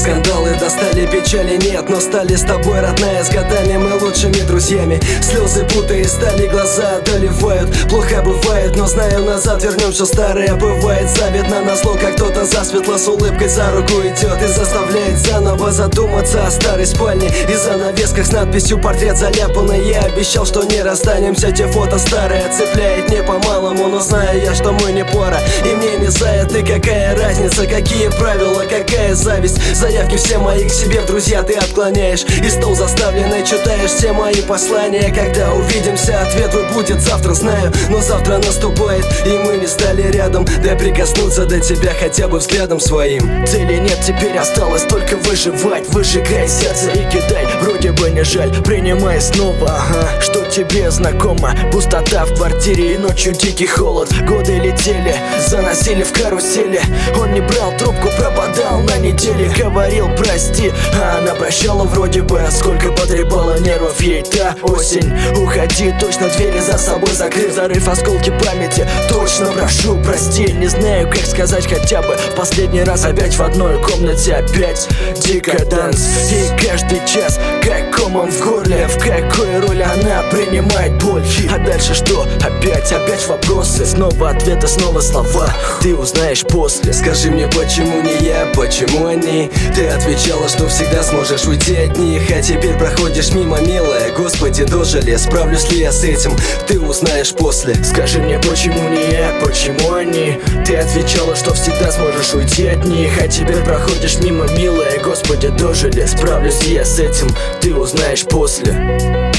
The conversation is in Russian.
скандалы достали, печали нет, но стали с тобой, родная, с годами мы лучшими друзьями. Слезы путая стали, глаза доливают. Плохо бывает, но знаю, назад вернем, что старое бывает. Завидно назло, как кто-то засветло с улыбкой за руку идет и заставляет заново задуматься о старой спальне и занавесках с надписью «Портрет заляпанный». Я обещал, что не расстанемся, те фото старые цепляет не по-малому, но знаю я, что мы не пара, и мне не за это. Какая разница, какие правила, какая зависть. Заявки все мои к себе в друзья ты отклоняешь, и стол заставленный читаешь все мои послания. Когда увидимся, ответ твой будет завтра, знаю, но завтра наступает, и мы не стали рядом. Дай прикоснуться до тебя хотя бы взглядом своим. Цели нет, теперь осталось только выживать. Выжигай сердце и кидай, вроде бы не жаль, принимай снова, ага. Что тебе знакомо? Пустота в квартире и ночью дикий холод. Годы летели, заносили в карусели. Он не брал трубку, пропадал на неделе. Говорил прости, а она прощала вроде бы. Сколько потребала нервов ей та осень. Уходи, точно двери за собой закрыв, зарыв осколки памяти. Точно прошу, прости, не знаю, как сказать хотя бы последний раз. Опять в одной комнате, опять декаданс. И каждый час, как комом в горле. В какой роли она принимает боль? А дальше что? Опять вопросы. Снова ответы, снова слова. Ты узнаешь после. Скажи мне, почему не я, почему они? Ты отвечала, что всегда сможешь уйти от них, а теперь проходишь мимо, милая. Господи, дожили, справлюсь ли я с этим? Ты узнаешь после. Скажи мне, почему не я, почему они? Ты отвечала, что всегда сможешь уйти от них, а теперь проходишь мимо, милая. Господи, дожили, справлюсь ли я с этим? Ты узнаешь после.